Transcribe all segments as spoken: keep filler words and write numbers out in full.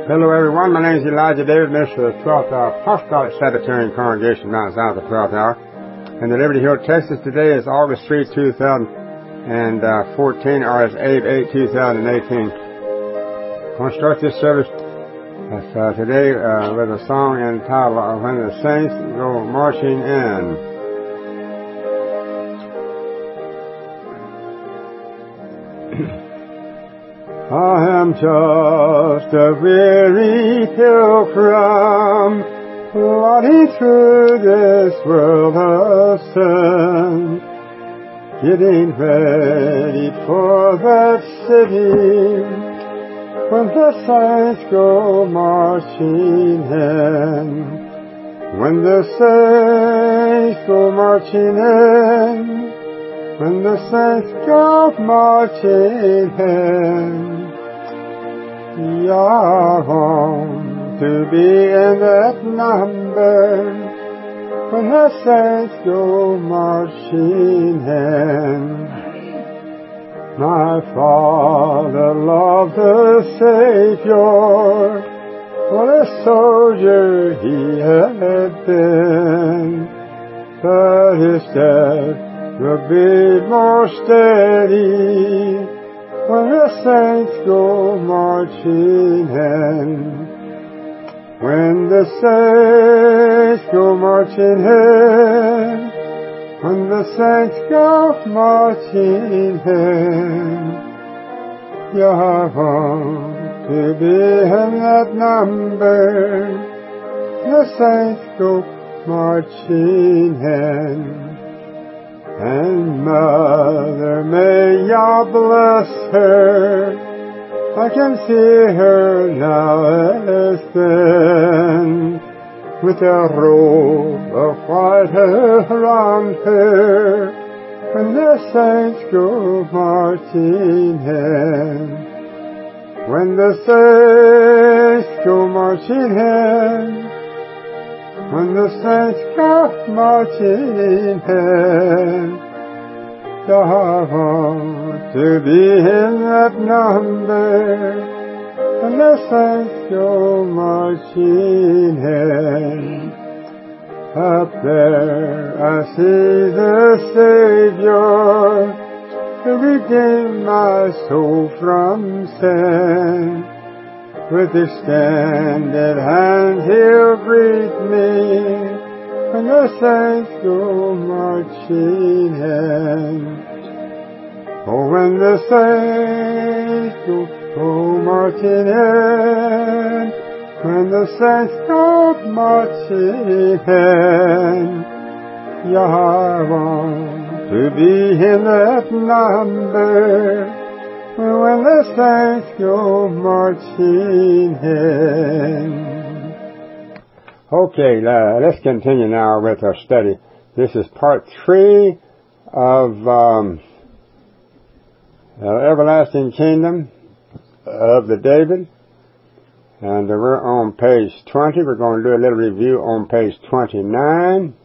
Hello everyone, my name is Elijah David, minister of the twelfth Hour Apostolic Sabbatarian Congregation, Mount Zion, the twelfth Hour. And the Liberty Hill, Texas, today is August third, two thousand fourteen, or it's eight eight, two thousand eighteen. I'm going to start this service uh, today uh, with a song entitled uh, When the Saints Go Marching In. I am just a weary pilgrim, plodding through this world of sin, getting ready for that city when the saints go marching in. When the saints go marching in, when the saints go marching in, you're home to be in that number. When the saints go marching in. My Father loved the Savior, what a soldier he had been, but his death will be more steady when the saints go marching in. When the saints go marching in, when the saints go marching in, you're going to be in that number. The saints go marching in. And Mother, may you bless her. I can see her now as then, with a robe of white around her, when the saints go marching in. When the saints go marching in, when the saints go marching in, you're going to be in that number. When the saints go marching in. Up there I see the Savior, to redeem my soul from sin. With extended hand he'll greet me, when the saints go marching in. Oh, when the saints go, go marching in, when the saints go marching in, you're going to be in that number. When the saints go marching in. Okay, uh, let's continue now with our study. This is part three of um, uh, Everlasting Kingdom of the David. And uh, we're on page twenty. We're going to do a little review on page twenty-nine.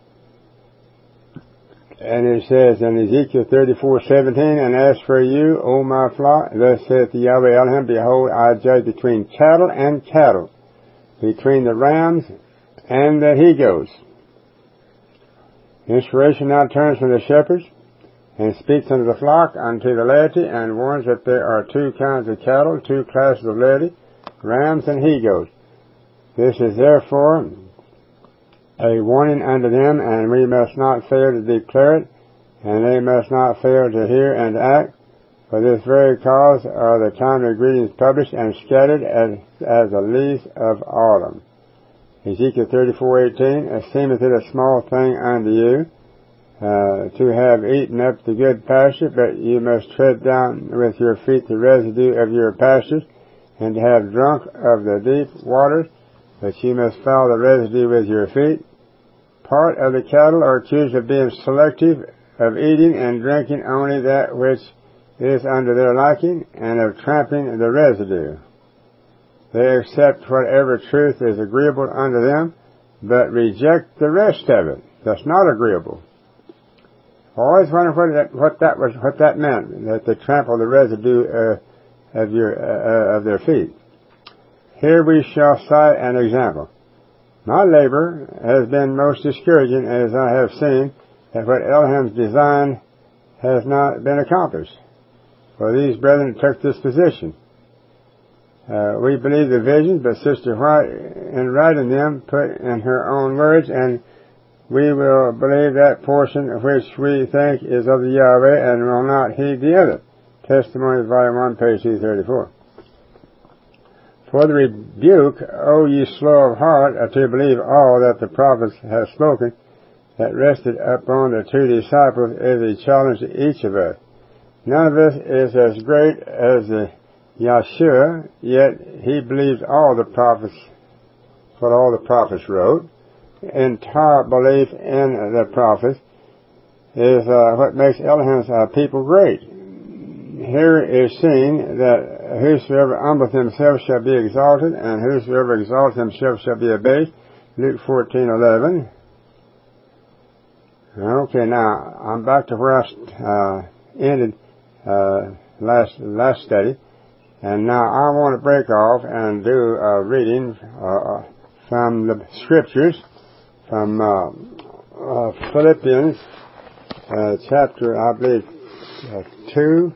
And it says in Ezekiel thirty-four seventeen, and as for you, O my flock, thus saith the Yahweh Elohim, behold, I judge between cattle and cattle, between the rams and the he-goats. Inspiration now turns from the shepherds, and speaks unto the flock, unto the laity, and warns that there are two kinds of cattle, two classes of laity, rams and he-goats. This is therefore a warning unto them, and we must not fail to declare it, and they must not fail to hear and act. For this very cause are the timely greetings published and scattered as, as the leaves of autumn. Ezekiel thirty-four eighteen, esteemeth it a small thing unto you uh, to have eaten up the good pasture, but you must tread down with your feet the residue of your pastures, and to have drunk of the deep waters, but you must foul the residue with your feet. Part of the cattle are accused of being selective, of eating and drinking only that which is under their liking, and of trampling the residue. They accept whatever truth is agreeable unto them, but reject the rest of it that's not agreeable. I always wondered what that, what that was, what that meant, that they trample the residue uh, of your uh, of their feet. Here we shall cite an example. My labor has been most discouraging, as I have seen that what Elohim's design has not been accomplished. For these brethren took this position. Uh, we believe the visions, but Sister White, in writing them, put in her own words, and we will believe that portion which we think is of the Yahweh and will not heed the other. Testimonies, Volume one, page two thirty-four. For the rebuke, O ye slow of heart, to believe all that the prophets have spoken, that rested upon the two disciples, is a challenge to each of us. None of us is as great as the Yahshua, yet he believes all the prophets, what all the prophets wrote. Entire belief in the prophets is uh, what makes Elohim's uh, people great. Here is seen that whosoever humbleth himself shall be exalted, and whosoever exalteth himself shall be abased. Luke fourteen eleven. Okay, now I'm back to where I uh, ended uh, last last study, and now I want to break off and do a reading uh, from the scriptures from uh, uh, Philippians uh, chapter, I believe, uh, two.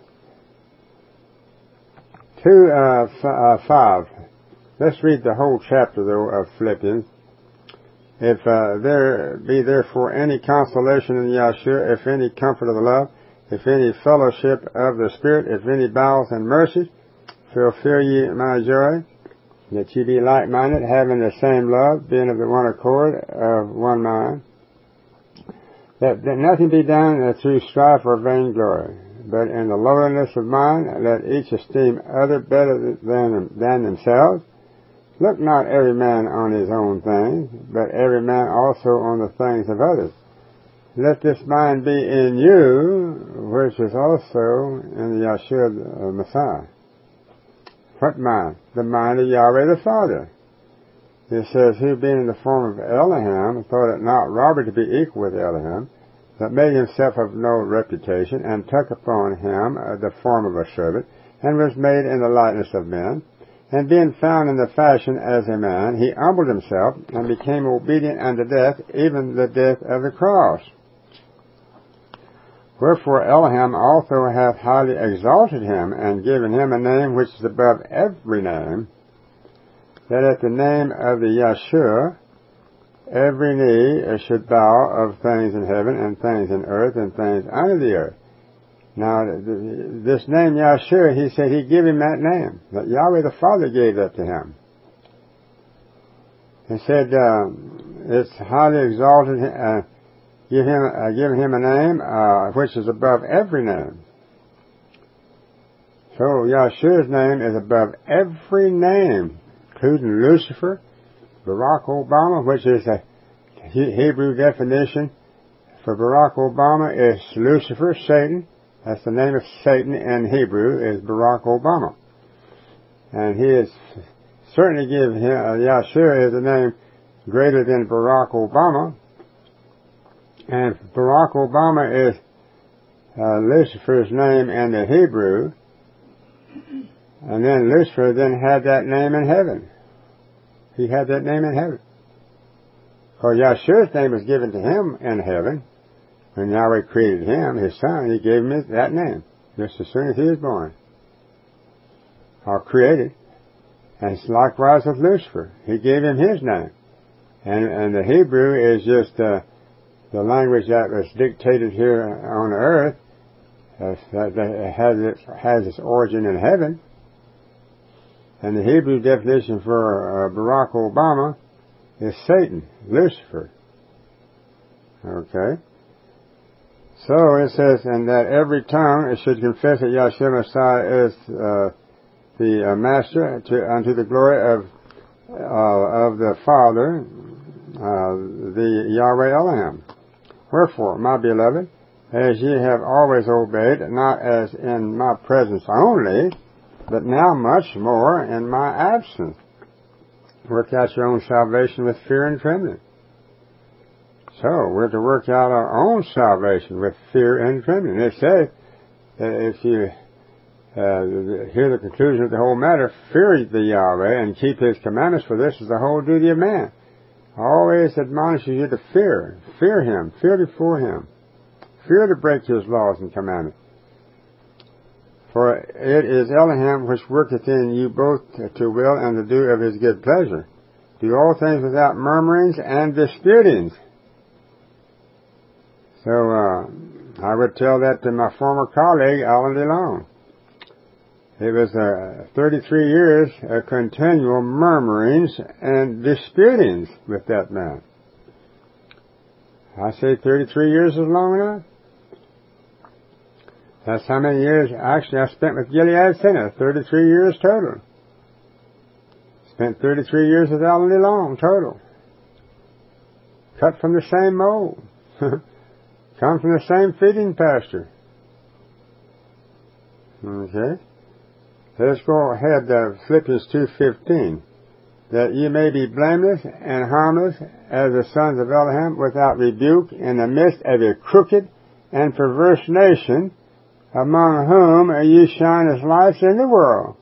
Two, uh, f- uh, five. Let's read the whole chapter, though, of Philippians. If uh, there be therefore any consolation in Yahshua, if any comfort of the love, if any fellowship of the Spirit, if any bowels and mercies, fulfill ye my joy, that ye be like-minded, having the same love, being of the one accord, of one mind. That, that nothing be done through strife or vainglory, but in the lowliness of mind, let each esteem other better than, than themselves. Look not every man on his own things, but every man also on the things of others. Let this mind be in you, which is also in the Yahshua the Messiah. What mind? The mind of Yahweh the Father. It says, who being in the form of Elohim, thought it not robbery to be equal with Elohim, but made himself of no reputation, and took upon him uh, the form of a servant, and was made in the likeness of men. And being found in the fashion as a man, he humbled himself, and became obedient unto death, even the death of the cross. Wherefore Elohim also hath highly exalted him, and given him a name which is above every name, that at the name of the Yahshua every knee should bow, of things in heaven, and things in earth, and things under the earth. Now, this name Yahshua, he said he gave him that name, that Yahweh the Father gave that to him. He said, uh, it's highly exalted, uh, give him, uh, give him a name, uh, which is above every name. So, Yahshua's name is above every name, including Lucifer, Barack Obama, which is a Hebrew definition for Barack Obama, is Lucifer, Satan. That's the name of Satan in Hebrew, is Barack Obama. And he is certainly give him, uh, Yahshua is a name greater than Barack Obama. And Barack Obama is uh, Lucifer's name in the Hebrew. And then Lucifer then had that name in heaven. He had that name in heaven. For Yahshua's name was given to him in heaven. When Yahweh created him, his son, he gave him that name, just as soon as he was born. Or created. And it's likewise with Lucifer. He gave him his name. And, and the Hebrew is just uh, the language that was dictated here on earth, uh, that has its, has its origin in heaven. And the Hebrew definition for uh, Barack Obama is Satan, Lucifer. Okay? So it says, and that every tongue should confess that Yahshua Messiah is uh, the uh, Master to, unto the glory of uh, of the Father, uh, the Yahweh Elohim. Wherefore, my beloved, as ye have always obeyed, not as in my presence only, but now much more in my absence, work out your own salvation with fear and trembling. So, we're to work out our own salvation with fear and trembling. It says that if you uh, hear the conclusion of the whole matter, fear the Yahweh and keep His commandments, for this is the whole duty of man. Always admonishes you to fear. Fear Him. Fear before Him. Fear to break His laws and commandments. For it is Elohim which worketh in you both to will and to do of His good pleasure. Do all things without murmurings and disputings. So, uh, I would tell that to my former colleague, Alan DeLong. It was uh, thirty-three years of continual murmurings and disputings with that man. I say thirty-three years is long enough. That's how many years, actually, I spent with Gilead Center, thirty-three years total. Spent thirty-three years with Alan DeLong, total. Cut from the same mold. Come from the same feeding pasture. Okay. Let's go ahead to Philippians two fifteen. That ye may be blameless and harmless as the sons of Elohim, without rebuke, in the midst of a crooked and perverse nation, among whom ye shine as lights in the world.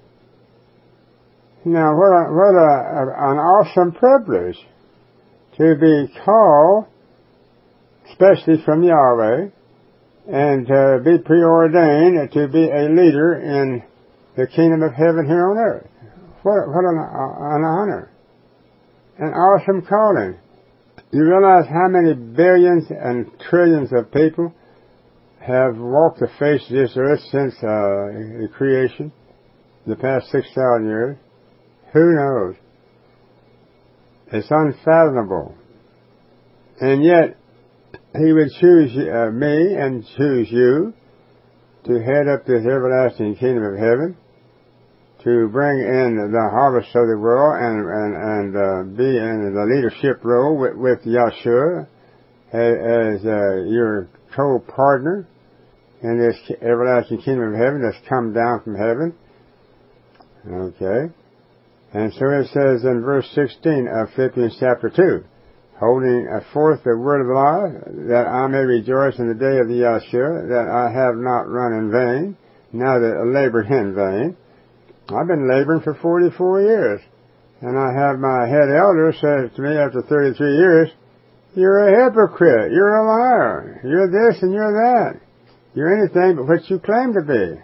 Now, what, a, what a, an awesome privilege to be called, especially from Yahweh, and to be preordained to be a leader in the kingdom of heaven here on earth. What, what an, an honor. An awesome calling. You realize how many billions and trillions of people have walked the face of this earth since uh, the creation, the past six thousand years? Who knows? It's unfathomable. And yet, He would choose uh, me and choose you to head up this everlasting kingdom of heaven, to bring in the harvest of the world and and, and uh, be in the leadership role with, with Yahshua as, as uh, your co-partner in this everlasting kingdom of heaven that's come down from heaven. Okay. And so it says in verse sixteen of Philippians chapter two, holding forth the word of life, that I may rejoice in the day of the Yahshua, that I have not run in vain, neither labored in vain. I've been laboring for forty-four years, and I have my head elder say to me after thirty-three years, you're a hypocrite, you're a liar, you're this and you're that, you're anything but what you claim to be.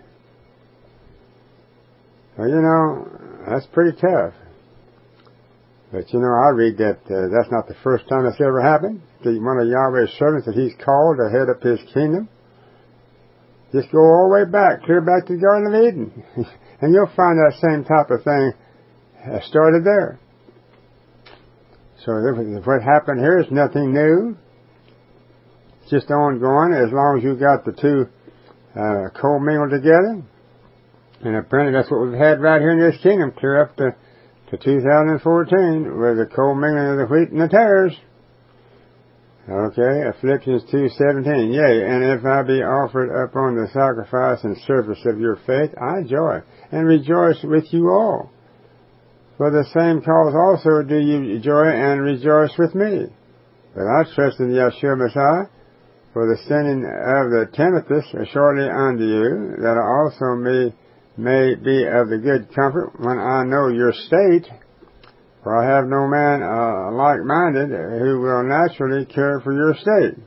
Well, you know, that's pretty tough. But you know, I read that uh, that's not the first time that's ever happened to one of Yahweh's servants that He's called to head up His kingdom. Just go all the way back, clear back to the Garden of Eden. And you'll find that same type of thing started there. So what happened here is nothing new. It's just ongoing as long as you got the two uh, co-mingled together. And apparently that's what we've had right here in this kingdom, clear up to, to two thousand fourteen, with the co-mingling of the wheat and the tares. Okay, Philippians two seventeen. Yea, and if I be offered upon the sacrifice and service of your faith, I joy, and rejoice with you all. For the same cause also do you joy and rejoice with me. But I trust in Yahshua Messiah, for the sending of the Timothy shortly unto you, that I also may, may be of the good comfort when I know your state. For I have no man uh, like-minded who will naturally care for your state.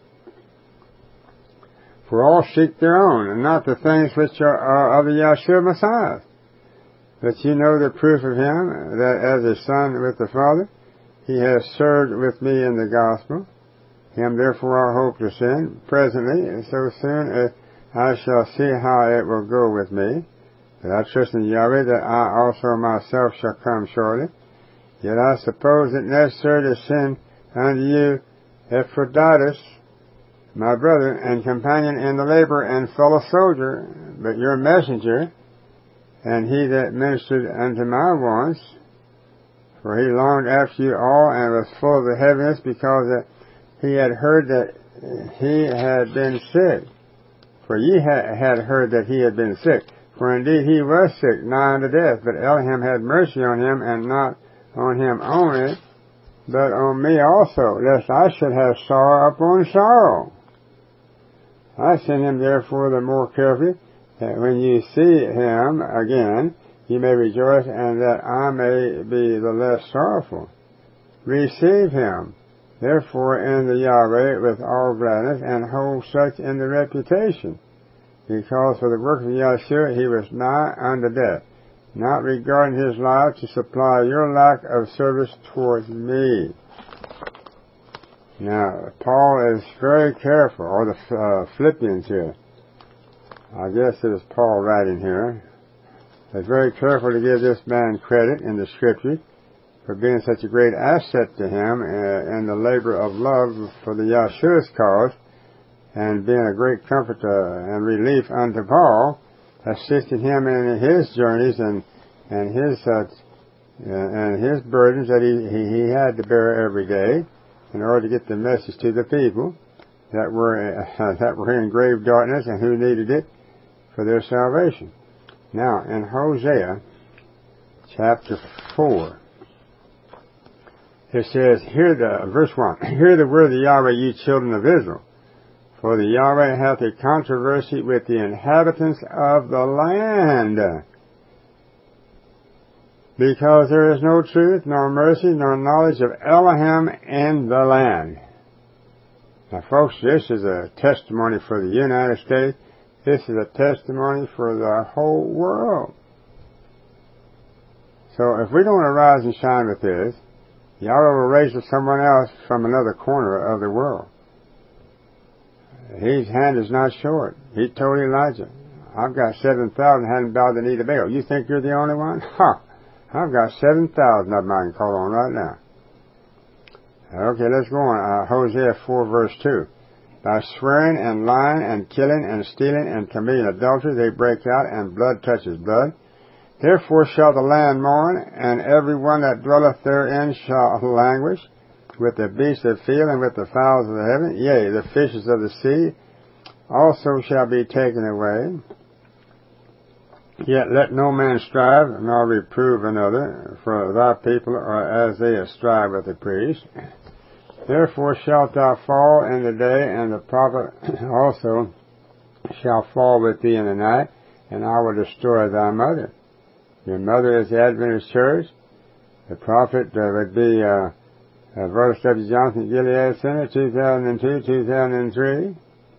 For all seek their own, and not the things which are, are of the Yahshua Messiah. But you know the proof of Him, that as a son with the Father, He has served with me in the gospel. Him therefore I hope to send presently, so soon as I shall see how it will go with me. But I trust in Yahweh that I also myself shall come shortly. Yet I suppose it necessary to send unto you Epaphroditus, my brother and companion in the labor and fellow soldier, but your messenger, and he that ministered unto my wants. For he longed after you all, and was full of the heaviness, because that he had heard that he had been sick. For ye ha- had heard that he had been sick. For indeed he was sick, nigh unto death, but Elohim had mercy on him, and not on him only, but on me also, lest I should have sorrow upon sorrow. I sent him therefore the more carefully, that when you see him again, you may rejoice, and that I may be the less sorrowful. Receive him, therefore, in the Yahweh with all gladness, and hold such in the reputation, because for the work of Yahshua he was nigh unto death, not regarding his life to supply your lack of service towards me. Now, Paul is very careful, or the uh, Philippians here, I guess it is Paul writing here, is very careful to give this man credit in the Scripture for being such a great asset to him uh, in the labor of love for the Yahshua's cause, and being a great comfort uh, and relief unto Paul, assisting him in his journeys and and his uh, and his burdens that he, he he had to bear every day in order to get the message to the people that were uh, that were in grave darkness and who needed it for their salvation. Now, in Hosea chapter four, it says, "Hear the verse one. Hear the word of the Yahweh, ye children of Israel. For the Yahweh hath a controversy with the inhabitants of the land, because there is no truth, nor mercy, nor knowledge of Elohim in the land." Now, folks, this is a testimony for the United States. This is a testimony for the whole world. So, if we don't arise and shine with this, Yahweh will raise up someone else from another corner of the world. His hand is not short. He told Elijah, "I've got seven thousand hadn't bowed the knee to Baal. You think you're the only one? Ha! I've got seven thousand of them I can call on right now." Okay, let's go on. Uh, Hosea four verse two. "By swearing and lying and killing and stealing and committing adultery they break out, and blood touches blood. Therefore shall the land mourn, and every one that dwelleth therein shall languish, with the beasts of the field and with the fowls of the heaven, yea, the fishes of the sea also shall be taken away. Yet let no man strive, nor reprove another, for thy people are as they strive with the priest. Therefore shalt thou fall in the day, and the prophet also shall fall with thee in the night, and I will destroy thy mother." Your mother is the Adventist Church. The prophet uh, would be uh, uh, Brother W. Johnson, Gilead Center, two thousand two, two thousand three.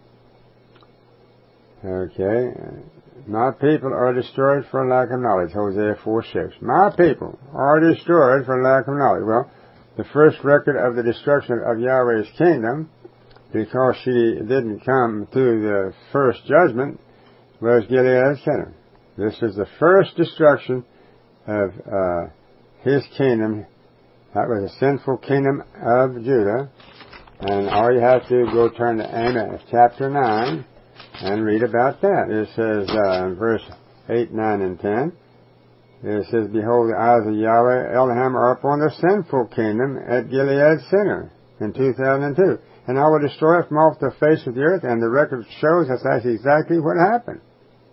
Okay. "My people are destroyed for lack of knowledge," Hosea four six. My people are destroyed for lack of knowledge. Well, the first record of the destruction of Yahweh's kingdom, because she didn't come through the first judgment, was Gilead Center. This is the first destruction of uh, his kingdom. That was a sinful kingdom of Judah. And all you have to do is go turn to Amos chapter nine and read about that. It says uh, in verse eight, nine, and ten, it says, "Behold, the eyes of Yahweh Elohim are upon the sinful kingdom at Gilead Center in two thousand two. And I will destroy it from off the face of the earth." And the record shows us that's exactly what happened.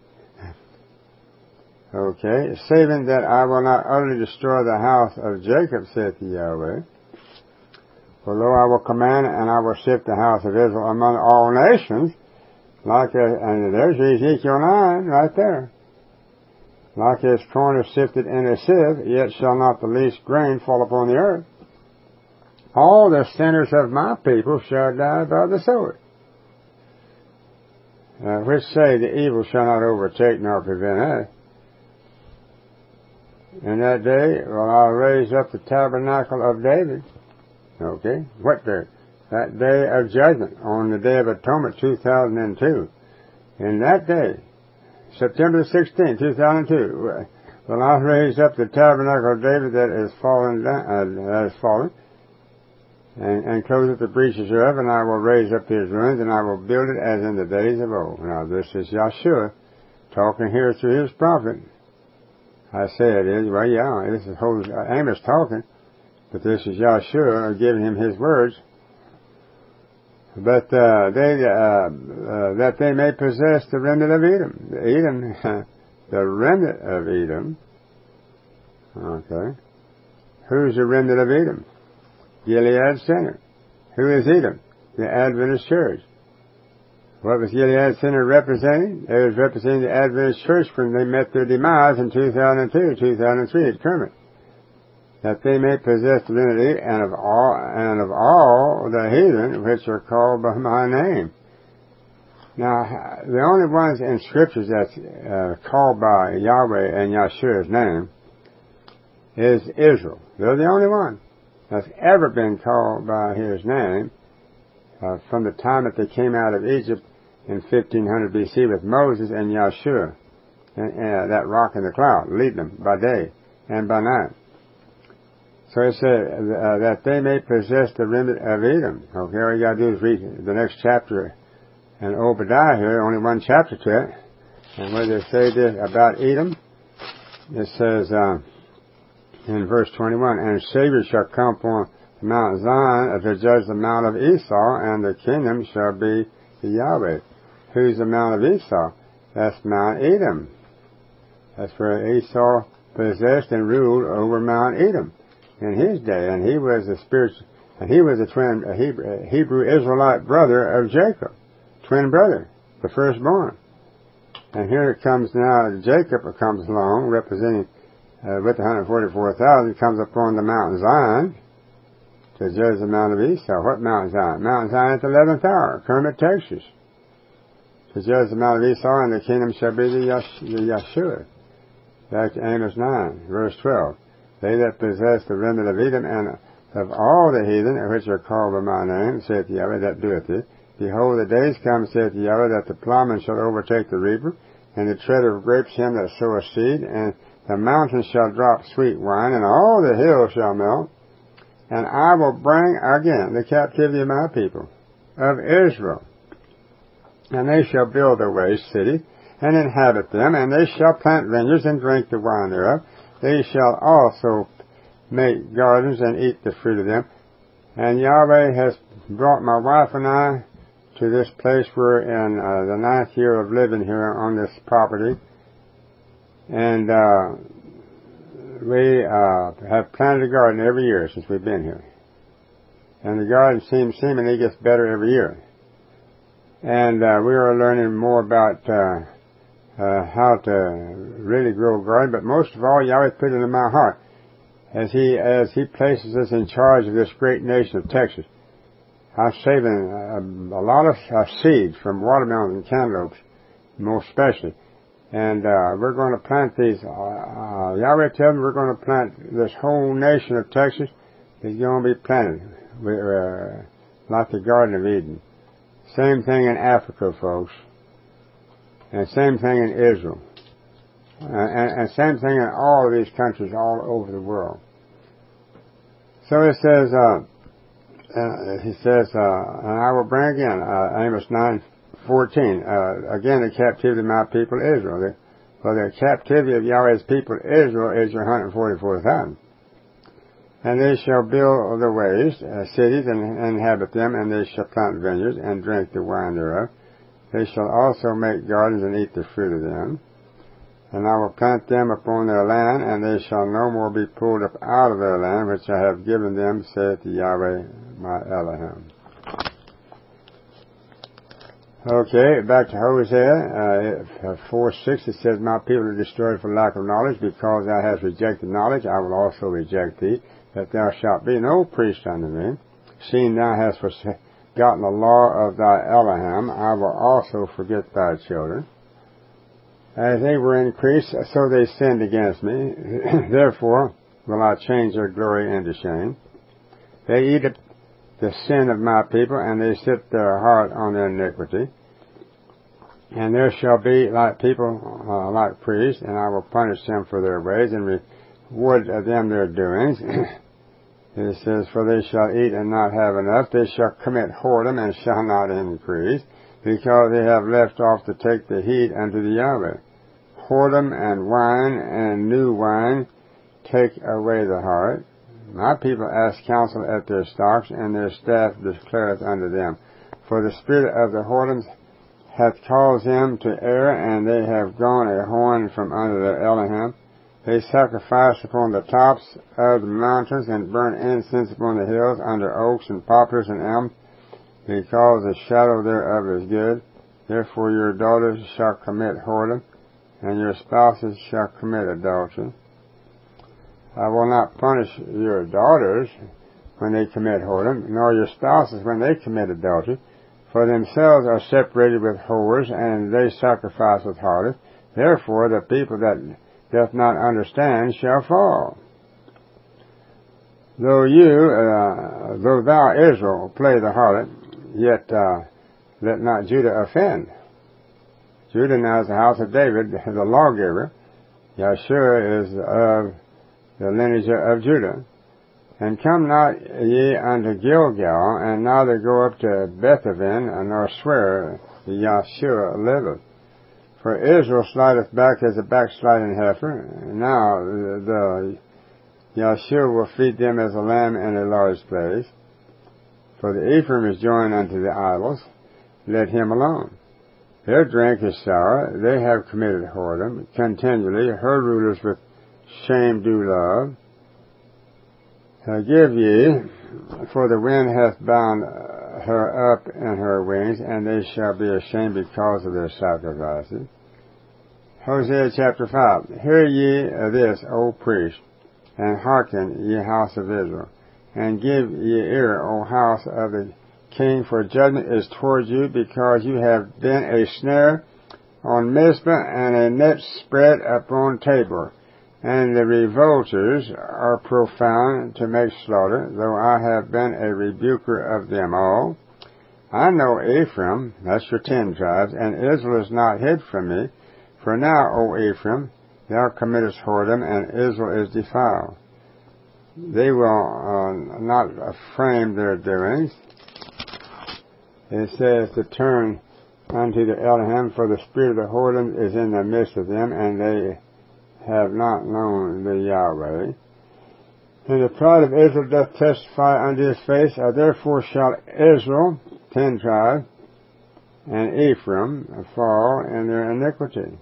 Okay, "Saving that I will not utterly destroy the house of Jacob, saith the Yahweh. For lo, I will command, and I will shift the house of Israel among all nations, like a," and there's Ezekiel nine, right there. "Like as corn is sifted in a sieve, yet shall not the least grain fall upon the earth. All the sinners of my people shall die by the sword. Uh, which say, the evil shall not overtake nor prevent us. In that day will I raise up the tabernacle of David." Okay, what day? That day of judgment, on the day of atonement, two thousand two. In that day, September sixteenth, two thousand two, will I raise up the tabernacle of David that is fallen down, uh, that is fallen, and, and close up the breaches thereof, and I will raise up his ruins, and I will build it as in the days of old. Now, this is Yahshua talking here through his prophet. I say it is, well, yeah, this is Amos talking, but this is Yahshua giving him his words. But uh, they uh, uh, that they may possess the remnant of Edom. Edom, the remnant of Edom. Okay. Who's the remnant of Edom? Gilead Center. Who is Edom? The Adventist Church. What was Gilead Center representing? It was representing the Adventist Church when they met their demise in two thousand two, two thousand three at Kermit. That they may possess the divinity and of all and of all the heathen which are called by my name. Now, the only ones in scriptures that's uh, called by Yahweh and Yahshua's name is Israel. They're the only one that's ever been called by his name uh, from the time that they came out of Egypt in fifteen hundred B C with Moses and Yahshua, and uh, that rock in the cloud, leading them by day and by night. So it said uh, that they may possess the remnant of Edom. Okay, all you got to do is read the next chapter in Obadiah here, only one chapter to it. And where they say this about Edom, it says uh, in verse twenty-one, and Savior shall come upon Mount Zion to judge the mount of Esau, and the kingdom shall be the Yahweh. Who's the mount of Esau? That's Mount Edom. That's where Esau possessed and ruled over Mount Edom in his day, and he was a spiritual, and he was a twin, a Hebrew, a Hebrew Israelite brother of Jacob, twin brother, the firstborn. And here it comes now, Jacob comes along, representing uh, with the one hundred forty-four thousand, comes upon the Mount Zion to judge the Mount of Esau. What Mount Zion? Mount Zion at the eleventh hour, Kermit, Texas. To judge the Mount of Esau, and the kingdom shall be the, Yash- the Yahshua. Back to Amos nine, verse twelve. They that possess the remnant of Edom, and of all the heathen, which are called by my name, saith Yahweh, that doeth it. Behold, the days come, saith Yahweh, that the plowman shall overtake the reaper, and the treader of grapes him that soweth seed, and the mountains shall drop sweet wine, and all the hills shall melt. And I will bring again the captivity of my people, of Israel. And they shall build a waste city, and inhabit them, and they shall plant vineyards, and drink the wine thereof. They shall also make gardens, and eat the fruit of them. And Yahweh has brought my wife and I to this place. We're in uh, the ninth year of living here on this property. And uh, we uh, have planted a garden every year since we've been here. And the garden seems seemingly gets better every year. And uh, we are learning more about uh, uh, how to really grow a garden. But most of all, Yahweh put it in my heart as He as He places us in charge of this great nation of Texas. I'm saving a, a lot of uh, seeds from watermelons and cantaloupes, most especially. And uh, we're going to plant these. Uh, uh, Yahweh tells me we're going to plant this whole nation of Texas is going to be planted uh, like the Garden of Eden. Same thing in Africa, folks. And same thing in Israel. Uh, and, and same thing in all of these countries all over the world. So it says, uh, uh, he says, uh, and I will bring again, uh, Amos nine fourteen, uh, again the captivity of my people Israel. The, well, the captivity of Yahweh's people Israel is your one hundred forty-four thousand. And they shall build the ways, uh, cities, and, and inhabit them, and they shall plant vineyards, and drink the wine thereof. They shall also make gardens, and eat the fruit of them. And I will plant them upon their land, and they shall no more be pulled up out of their land, which I have given them, saith Yahweh my Elohim. Okay, back to Hosea, uh, four six, it says, my people are destroyed for lack of knowledge, because thou hast rejected knowledge, I will also reject thee, that thou shalt be no priest unto me. Seeing thou hast forgotten the law of thy Elohim, I will also forget thy children. As they were increased, so they sinned against me. Therefore will I change their glory into shame. They eat the sin of my people, and they set their heart on their iniquity. And there shall be like people, uh, like priests, and I will punish them for their ways, and reward them their doings. It says, for they shall eat and not have enough. They shall commit whoredom and shall not increase, because they have left off to take the heed unto the Yahweh. Whoredom and wine and new wine take away the heart. My people ask counsel at their stocks, and their staff declareth unto them. For the spirit of the whoredoms hath caused them to err, and they have gone a horn from under their Elohim. They sacrifice upon the tops of the mountains, and burn incense upon the hills, under oaks and poplars and elms, because the shadow thereof is good. Therefore your daughters shall commit whoredom, and your spouses shall commit adultery. I will not punish your daughters when they commit whoredom, nor your spouses when they commit adultery, for themselves are separated with whores, and they sacrifice with harlots. Therefore the people that doth not understand shall fall. Though you, uh, though thou, Israel, play the harlot, yet uh, let not Judah offend. Judah now is the house of David, the lawgiver. Yeshua is of the lineage of Judah. And come not ye unto Gilgal, and neither go up to Bethaven, nor swear, Yeshua liveth. For Israel slideth back as a backsliding heifer. Now the, the Yeshua will feed them as a lamb in a large place. For the Ephraim is joined unto the idols. Let him alone. Their drink is sour. They have committed whoredom continually. Her rulers with shame do love. Uh, give ye, for the wind hath bound her up in her wings, and they shall be ashamed because of their sacrifices. Hosea chapter five. Hear ye this, O priest, and hearken, ye house of Israel, and give ye ear, O house of the king, for judgment is toward you, because you have been a snare on Mizpah, and a net spread upon Tabor. And the revolters are profound to make slaughter, though I have been a rebuker of them all. I know Ephraim, that's your ten tribes, and Israel is not hid from me. For now, O Ephraim, thou committest whoredom, and Israel is defiled. They will uh, not frame their doings. It says to turn unto the Elohim, for the spirit of the whoredom is in the midst of them, and they have not known the Yahweh. And the pride of Israel doth testify unto his face. Uh, therefore shall Israel, ten tribes, and Ephraim fall in their iniquity.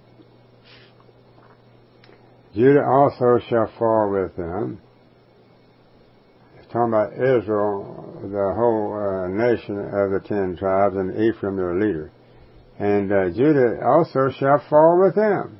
Judah also shall fall with them. It's talking about Israel, the whole uh, nation of the ten tribes, and Ephraim their leader. And uh, Judah also shall fall with them.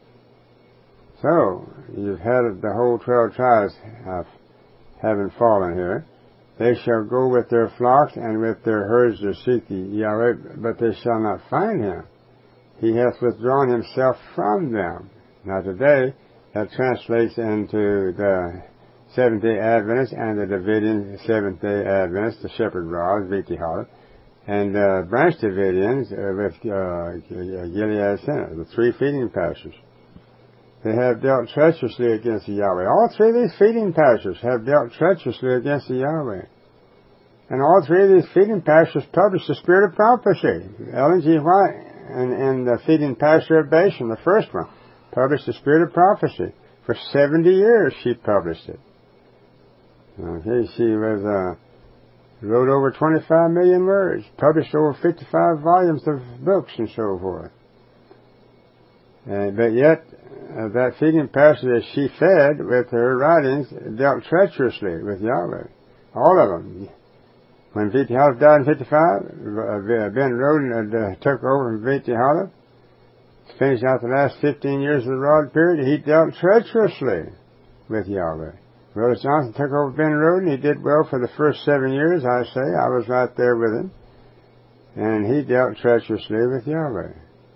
So, you've had the whole twelve tribes uh, having fallen here. They shall go with their flocks and with their herds to seek the Yahweh, but they shall not find him. He hath withdrawn himself from them. Now today, that translates into the Seventh-day Adventists and the Davidian Seventh-day Adventists, the shepherd rods, Vitihala, and uh, branch Davidians uh, with uh, Gilead Center, the three feeding pastures. They have dealt treacherously against the Yahweh. All three of these feeding pastures have dealt treacherously against the Yahweh. And all three of these feeding pastures published the spirit of prophecy. Ellen G. White and, and the feeding pasture of Bashan, the first one, published the spirit of prophecy. For seventy years she published it. Okay, she was, uh, wrote over twenty-five million words, published over fifty-five volumes of books and so forth. Uh, but yet, uh, that feeding pasture that she fed with her writings dealt treacherously with Yahweh. All of them. When Vitihala died in fifty-five, Ben Roden uh, took over from Vitihala, finished out the last fifteen years of the rod period. He dealt treacherously with Yahweh. Willis Johnson took over Ben Roden. He did well for the first seven years, I say. I was right there with him. And he dealt treacherously with Yahweh.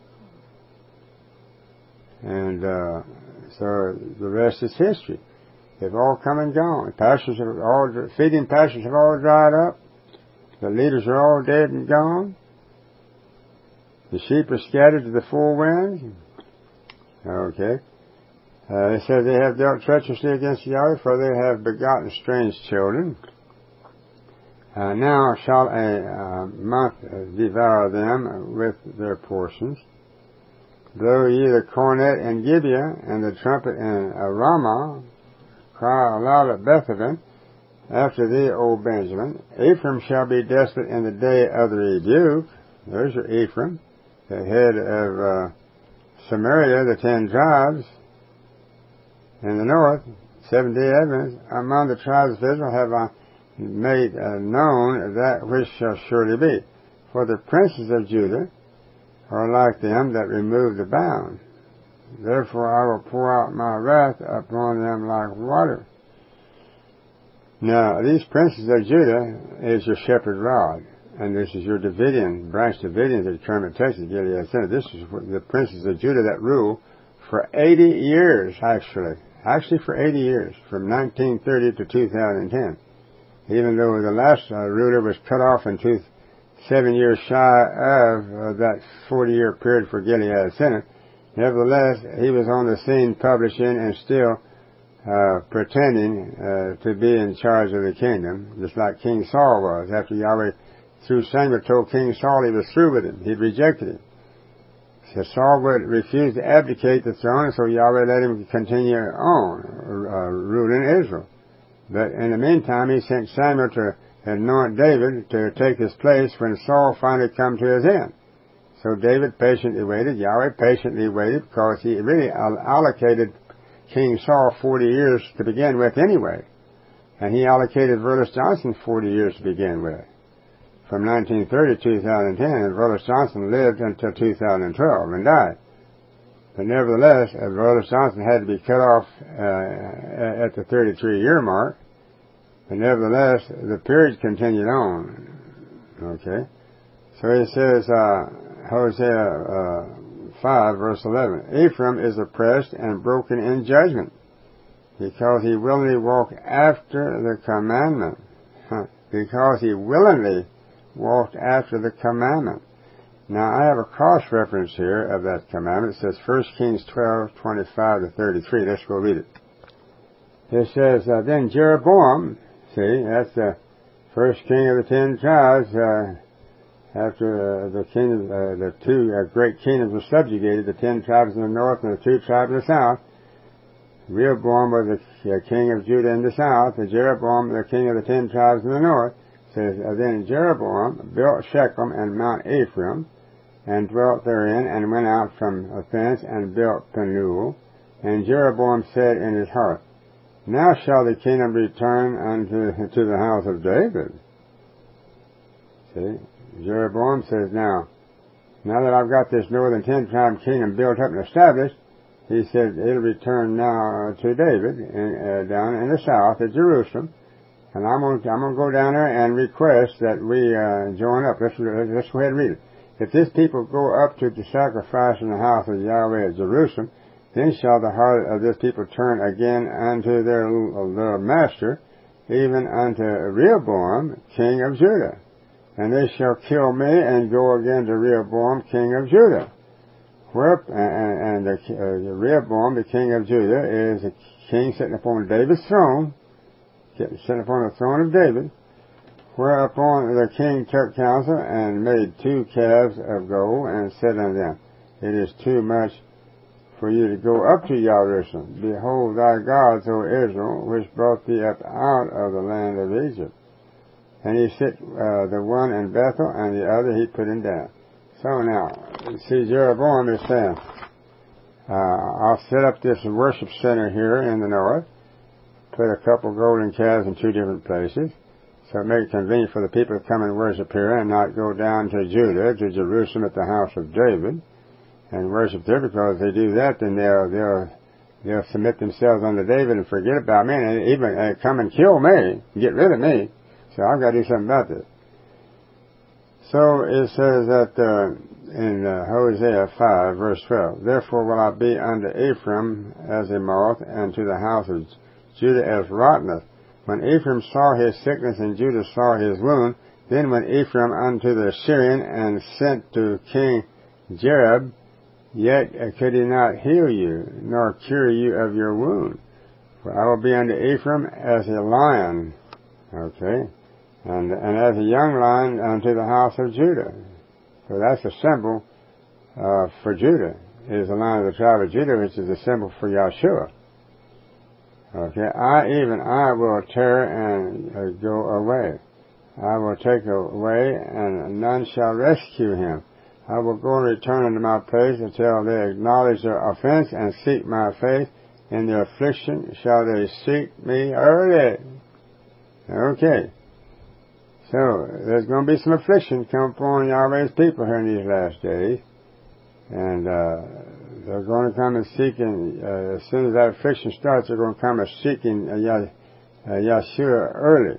And uh, so the rest is history. They've all come and gone. Pastures have all, feeding pastures have all dried up. The leaders are all dead and gone. The sheep are scattered to the four winds. Okay. Uh, it says they have dealt treacherously against Yahweh, for they have begotten strange children. Uh, now shall a uh, month devour them with their portions. Blow ye the cornet in Gibeah, and the trumpet in uh, Ramah. Cry aloud at Bethaven. After thee, O Benjamin. Ephraim shall be desolate in the day of the rebuke. There's your Ephraim, the head of uh, Samaria, the ten tribes. In the north, Seventh-day Adventists, among the tribes of Israel have I made uh, known that which shall surely be. For the princes of Judah are like them that remove the bound. Therefore I will pour out my wrath upon them like water. Now, these princes of Judah is your shepherd rod, and this is your Davidian, branch Davidians at Kermit, Texas, Gilead Center. This is the princes of Judah that rule for eighty years, actually. Actually for eighty years, from nineteen thirty to two thousand ten. Even though the last uh, ruler was cut off in two, seven years shy of uh, that forty-year period for Gilead Center, nevertheless, he was on the scene publishing and still uh, pretending uh, to be in charge of the kingdom, just like King Saul was. After Yahweh, through Samuel, told King Saul he was through with him. He'd rejected him. So Saul would refuse to abdicate the throne, and so Yahweh let him continue on uh, ruling Israel. But in the meantime, he sent Samuel to anoint David to take his place when Saul finally come to his end. So David patiently waited. Yahweh patiently waited because he really allocated King Saul forty years to begin with anyway. And he allocated Verlis Johnson forty years to begin with. From nineteen thirty to two thousand ten, and Verlis Johnson lived until two thousand twelve and died. But nevertheless, Verlis Johnson had to be cut off uh, at the thirty-three year mark. But nevertheless, the period continued on. Okay? So he says, uh, Hosea uh, five, verse eleven, Ephraim is oppressed and broken in judgment, because he willingly walked after the commandment. Huh. Because he willingly walked after the commandment. Now, I have a cross-reference here of that commandment. It says First Kings twelve, twenty-five to thirty-three. Let's go read it. It says, uh, Then Jeroboam, see, that's the first king of the ten tribes, uh, after uh, the king, uh, the two uh, great kingdoms were subjugated, the ten tribes in the north and the two tribes in the south. Rehoboam was the uh, king of Judah in the south, and Jeroboam the king of the ten tribes in the north. It says, uh, Then Jeroboam built Shechem and Mount Ephraim, and dwelt therein, and went out from thence, and built Penuel. And Jeroboam said in his heart, Now shall the kingdom return unto to the house of David. See? Jeroboam says, Now, now that I've got this northern ten-tribe kingdom built up and established, he said, it'll return now to David, in, uh, down in the south at Jerusalem. And I'm going to, I'm going to go down there and request that we uh, join up. Let's, let's go ahead and read it. If this people go up to the sacrifice in the house of Yahweh at Jerusalem, then shall the heart of this people turn again unto their, their master, even unto Rehoboam, king of Judah. And they shall kill me and go again to Rehoboam, king of Judah. Where, and, and the, uh, Rehoboam, the king of Judah, is a king sitting upon David's throne, sitting upon the throne of David. Whereupon the king took counsel and made two calves of gold, and said unto them, It is too much for you to go up to Jerusalem. Behold thy gods, O Israel, which brought thee up out of the land of Egypt. And he set uh, the one in Bethel, and the other he put in Dan. So now, see, Jeroboam is saying, uh, I'll set up this worship center here in the north, put a couple golden calves in two different places, so it makes it convenient for the people to come and worship here and not go down to Judah, to Jerusalem at the house of David, and worship there, because if they do that, then they'll, they'll, they'll submit themselves unto David and forget about me, and even uh, come and kill me, get rid of me. So I've got to do something about this. So it says that uh, in uh, Hosea five, verse twelve, Therefore will I be unto Ephraim as a moth, and to the house of Judah as rottenness. When Ephraim saw his sickness and Judah saw his wound, then went Ephraim unto the Syrian and sent to King Jareb, yet could he not heal you, nor cure you of your wound. For I will be unto Ephraim as a lion, okay, and, and as a young lion unto the house of Judah. So that's a symbol uh, for Judah. It is the lion of the tribe of Judah, which is a symbol for Yahshua. Okay, I, even I will tear and uh, go away. I will take away, and none shall rescue him. I will go and return unto my place until they acknowledge their offense and seek my face. In their affliction shall they seek me early. Okay. So, there's going to be some affliction come upon Yahweh's people here in these last days. And uh, they're going to come and seeking, uh, as soon as that affliction starts, they're going to come and seeking uh, Yah- uh, Yahshua early.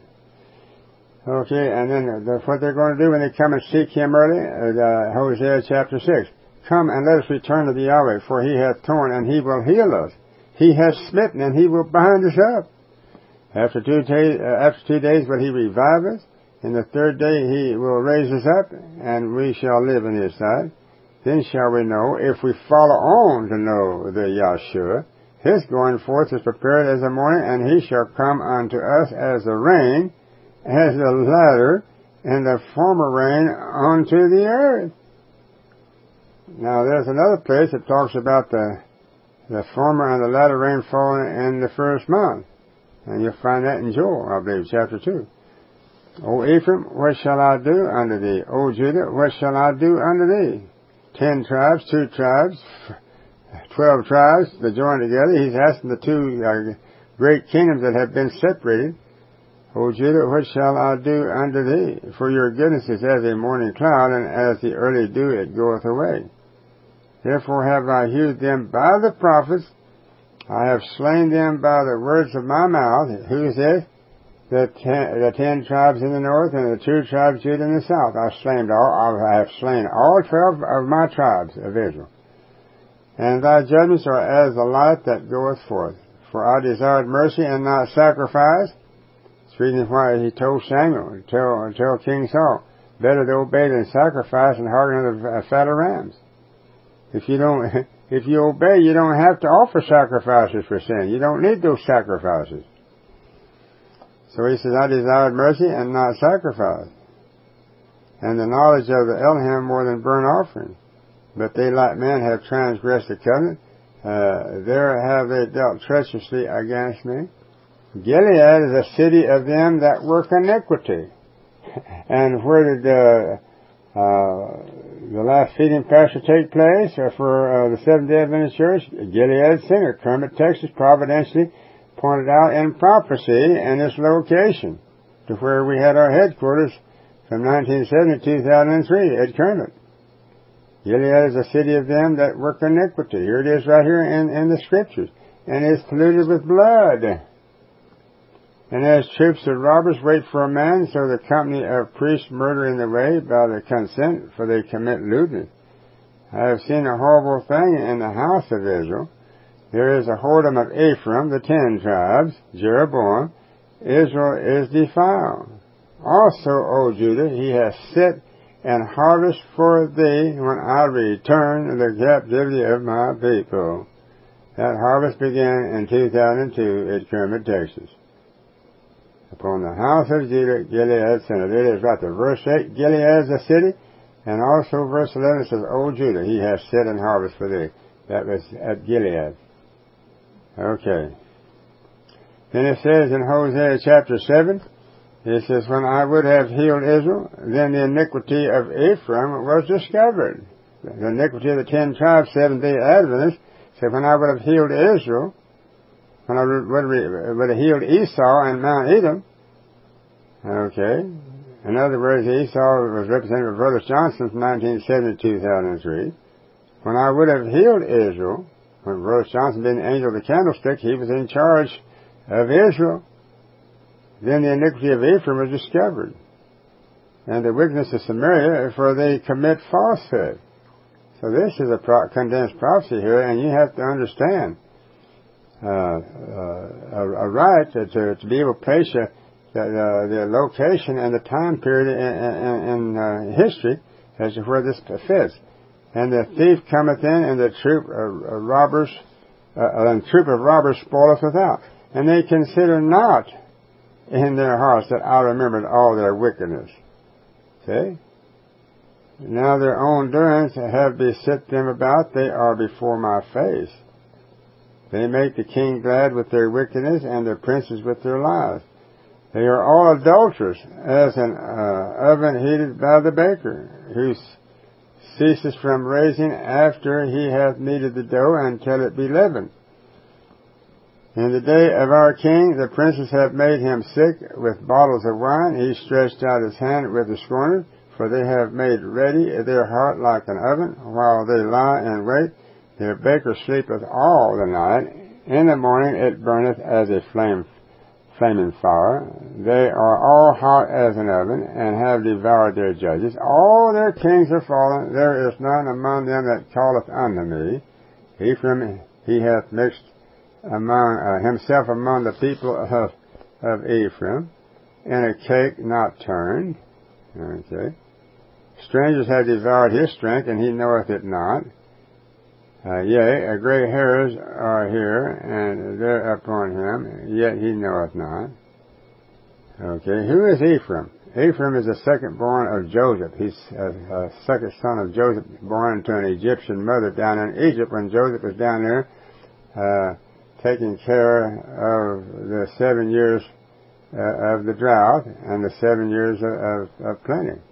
Okay, and then the, what they're going to do when they come and seek Him early, uh, Hosea chapter six. Come and let us return to the Yahweh, for He hath torn and He will heal us. He hath smitten and He will bind us up. After two, days, uh, after two days will He revive us, and the third day He will raise us up, and we shall live in His sight. Then shall we know, if we follow on to know the Yahshua, His going forth is prepared as the morning, and He shall come unto us as the rain, as the latter, and the former rain unto the earth. Now there's another place that talks about the the former and the latter rain falling in the first month. And you'll find that in Joel, I believe, chapter two. O Ephraim, what shall I do unto thee? O Judah, what shall I do unto thee? Ten tribes, two tribes, twelve tribes, they join together. He's asking the two uh, great kingdoms that have been separated. O Judah, what shall I do unto thee? For your goodness is as a morning cloud, and as the early dew it goeth away. Therefore have I hewed them by the prophets, I have slain them by the words of my mouth. Who is this? The ten, the ten tribes in the north and the two tribes Judah in the south. I have slain all, I have slain all twelve of my tribes of Israel. And thy judgments are as the light that goeth forth. For I desired mercy and not sacrifice. That's the reason why he told Samuel, tell, tell King Saul, better to obey than sacrifice and hearken unto the fat of rams. If you don't, if you obey, you don't have to offer sacrifices for sin. You don't need those sacrifices. So he says, I desired mercy and not sacrifice, and the knowledge of the Elohim more than burnt offering. But they, like men, have transgressed the covenant. Uh, there have they dealt treacherously against me. Gilead is a city of them that work iniquity. And where did uh, uh, the last feeding pasture take place uh, for uh, the Seventh-day Adventist Church? Gilead Center, Kermit, Texas, providentially pointed out in prophecy and its location to where we had our headquarters from nineteen seventy to two thousand three at Kermit. Gilead is a city of them that work iniquity. Here it is right here in, in the Scriptures. And it's polluted with blood. And as troops of robbers wait for a man, so the company of priests murder in the way by the consent, for they commit lewdness. I have seen a horrible thing in the house of Israel. There is a whoredom of Ephraim, the ten tribes, Jeroboam. Israel is defiled. Also, O Judah, he has set and harvest for thee when I return the captivity of my people. That harvest began in two thousand two at Kermit, Texas. Upon the house of Judah, Gilead Center. It is right there. Verse eight, Gilead is a city. And also verse eleven says, O Judah, he has set and harvest for thee. That was at Gilead. Okay. Then it says in Hosea chapter seven, it says, when I would have healed Israel, then the iniquity of Ephraim was discovered. The iniquity of the ten tribes, Seventh-day Adventists, said, when I would have healed Israel, when I would have healed Esau and Mount Edom. Okay. In other words, Esau was represented by Brother Johnson from nineteen seventy to two thousand three. When I would have healed Israel, when Brother Johnson being the angel of the candlestick, he was in charge of Israel. Then the iniquity of Ephraim was discovered. And the wickedness of Samaria, for they commit falsehood. So this is a pro- condensed prophecy here, and you have to understand uh, uh, a, a right to, to, to be able to place you, the, uh, the location and the time period in, in, in uh, history as to where this fits. And the thief cometh in, and the troop of uh, robbers, uh, and troop of robbers spoileth without. And they consider not in their hearts that I remembered all their wickedness. See? Now their own doings have beset them about, they are before my face. They make the king glad with their wickedness, and the princes with their lies. They are all adulterers, as an uh, oven heated by the baker, who ceases from raising after he hath kneaded the dough until it be leavened. In the day of our king, the princes have made him sick with bottles of wine. He stretched out his hand with the scorner for they have made ready their heart like an oven, while they lie in wait. Their baker sleepeth all the night. In the morning it burneth as a flame, flaming fire. They are all hot as an oven, and have devoured their judges. All their kings are fallen. There is none among them that calleth unto me. Ephraim he hath mixed among uh, himself among the people of, of Ephraim, in a cake not turned. Okay. Strangers have devoured his strength, and he knoweth it not. Uh, yea, a grey hairs are here, and they're upon him, yet he knoweth not. Okay, who is Ephraim? Ephraim is the second born of Joseph. He's a, a second son of Joseph, born to an Egyptian mother down in Egypt when Joseph was down there uh, taking care of the seven years uh, of the drought and the seven years of, of, of plenty.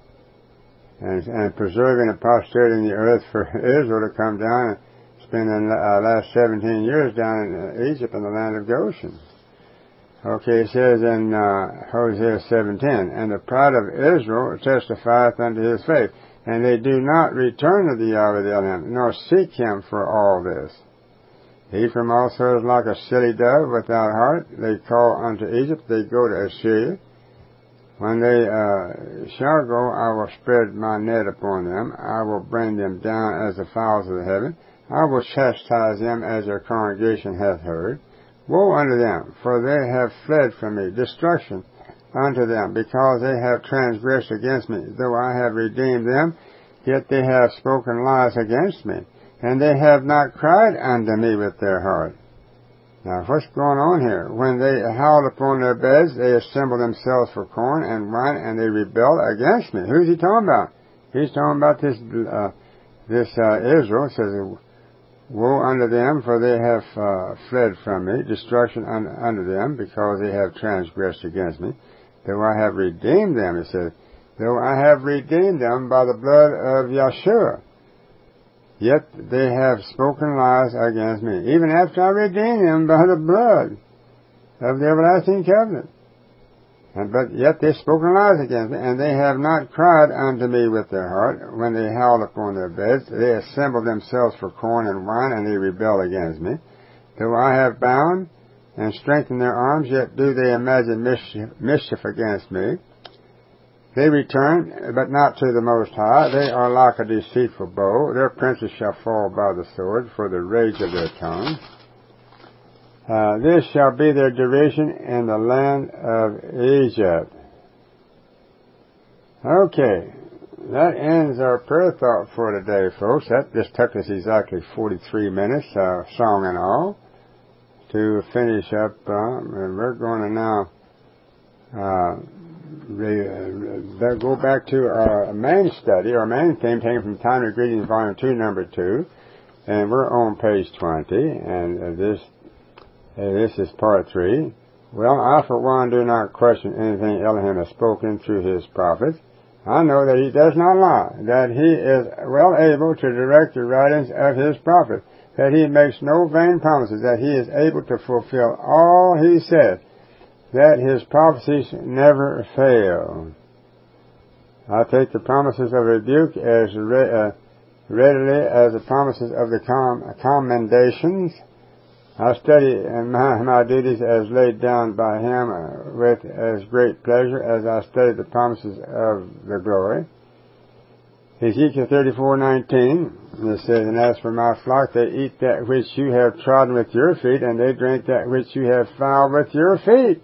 And, and preserving a posterity in the earth for Israel to come down and spend the uh, last seventeen years down in Egypt in the land of Goshen. Okay, it says in uh, Hosea seventeen, and the pride of Israel testifieth unto his faith, and they do not return to the Yahweh Elohim, nor seek him for all this. Ephraim also is like a silly dove without heart. They call unto Egypt, they go to Assyria. When they uh, shall go, I will spread my net upon them. I will bring them down as the fowls of the heaven. I will chastise them as their congregation hath heard. Woe unto them, for they have fled from me. Destruction unto them, because they have transgressed against me. Though I have redeemed them, yet they have spoken lies against me. And they have not cried unto me with their heart. Now, what's going on here? When they howled upon their beds, they assembled themselves for corn and wine, and they rebelled against me. Who's he talking about? He's talking about this uh, this uh, Israel. It says, woe unto them, for they have uh, fled from me. Destruction un- unto them, because they have transgressed against me. Though I have redeemed them, it says, though I have redeemed them by the blood of Yeshua. Yet they have spoken lies against me, even after I redeemed them by the blood of the everlasting covenant. And, but yet they have spoken lies against me, and they have not cried unto me with their heart. When they howled upon their beds, they assembled themselves for corn and wine, and they rebelled against me. Though I have bound and strengthened their arms, yet do they imagine mischief, mischief against me. They return, but not to the Most High. They are like a deceitful bow. Their princes shall fall by the sword for the rage of their tongue. Uh, this shall be their derision in the land of Egypt. Okay, that ends our prayer thought for today, folks. That just took us exactly forty-three minutes, uh, song and all, to finish up. Uh, and we're going to now uh, They go back to our main study, our main theme taken from Timely Greetings, Volume two, Number two, and we're on page twenty, and uh, this uh, this is part three. Well, I, for one, do not question anything Elohim has spoken through his prophets. I know that he does not lie, that he is well able to direct the writings of his prophets, that he makes no vain promises, that he is able to fulfill all he said, that his prophecies never fail. I take the promises of rebuke as re- uh, readily as the promises of the com- commendations. I study my, my duties as laid down by him uh, with as great pleasure as I study the promises of the glory. Ezekiel thirty-four nineteen, it says, and as for my flock, they eat that which you have trodden with your feet, and they drink that which you have fouled with your feet.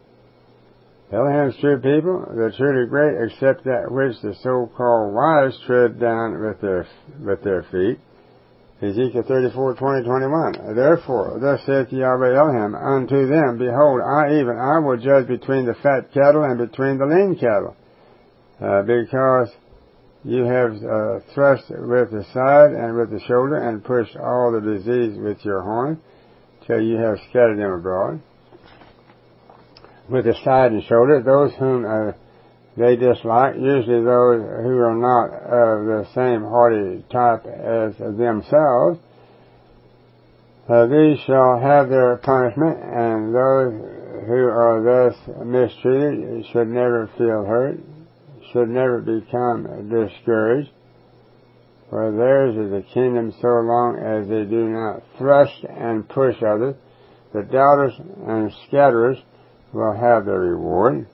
Elohim's true people, the truly great, accept that which the so-called wise tread down with their with their feet. Ezekiel thirty-four twenty twenty-one. Therefore, thus saith Yahweh Elohim unto them, behold, I even I will judge between the fat cattle and between the lean cattle, uh, because you have uh, thrust with the side and with the shoulder, and pushed all the disease with your horn, till you have scattered them abroad. With the side and shoulder, those whom uh, they dislike, usually those who are not of the same haughty type as themselves, uh, these shall have their punishment, and those who are thus mistreated should never feel hurt, should never become discouraged, for theirs is the kingdom so long as they do not thrust and push others. The doubters and scatterers will have their reward.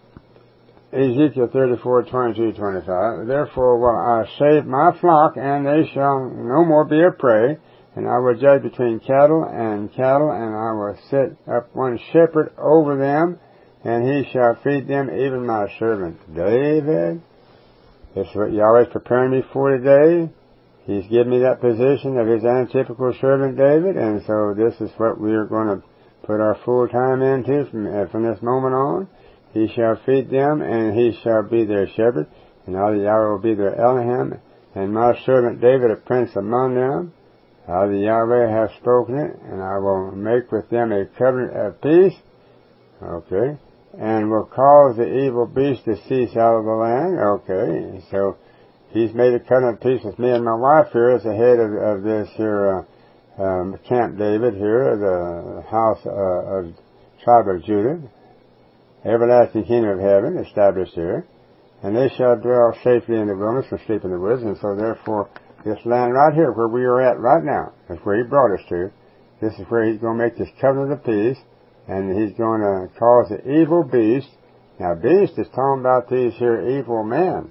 Ezekiel thirty-four, twenty-two, twenty-five. Therefore will I save my flock, and they shall no more be a prey, and I will judge between cattle and cattle, and I will set up one shepherd over them, and he shall feed them, even my servant David. This is what Yahweh's preparing me for today. He's given me that position of his antitypical servant David, and so this is what we are going to put our full time into from, uh, from this moment on. He shall feed them, and he shall be their shepherd, and all the Yahweh will be their Elohim, and my servant David a prince among them. I, the Yahweh, have spoken it, and I will make with them a covenant of peace. Okay. And will cause the evil beast to cease out of the land. Okay. So, he's made a covenant of peace with me and my wife here as the head of, of this here, uh, um, Camp David here, the house uh, of tribe of Judah. Everlasting kingdom of heaven established here. And they shall dwell safely in the wilderness and sleep in the woods. And so therefore, this land right here where we are at right now, is where he brought us to. This is where he's going to make this covenant of peace. And he's going to cause the evil beast. Now, beast is talking about these here evil men.